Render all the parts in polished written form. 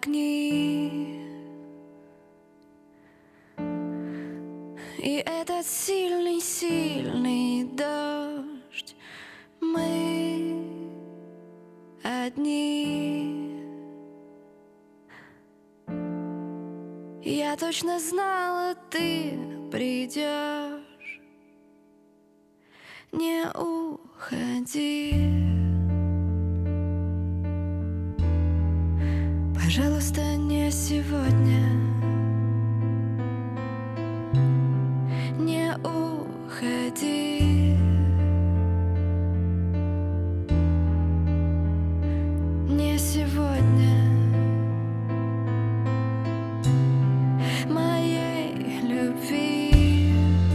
огни. И этот сильный дождь, мы одни. Я точно знала, ты придешь, не уходи. Пожалуйста, не сегодня, не уходи. Не сегодня. Моей любви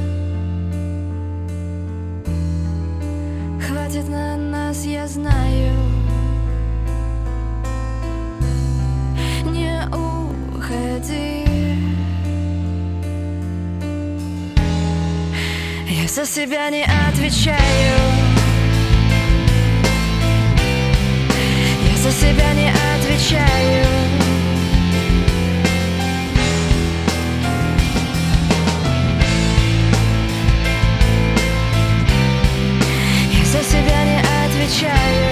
хватит на нас, я знаю. Не уходи. Я за себя не отвечаю. Я за себя не отвечаю. Я за себя не отвечаю.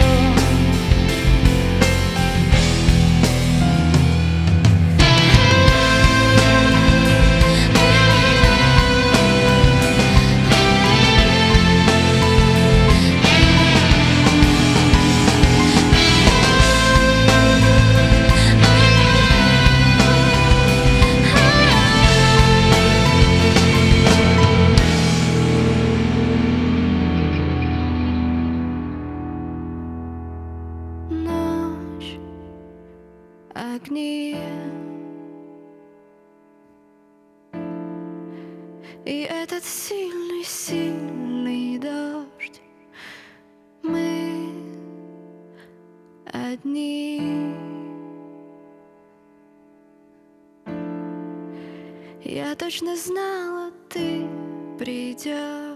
Ночь, огни. И этот сильный дождь, мы одни. Я точно знала, ты придешь.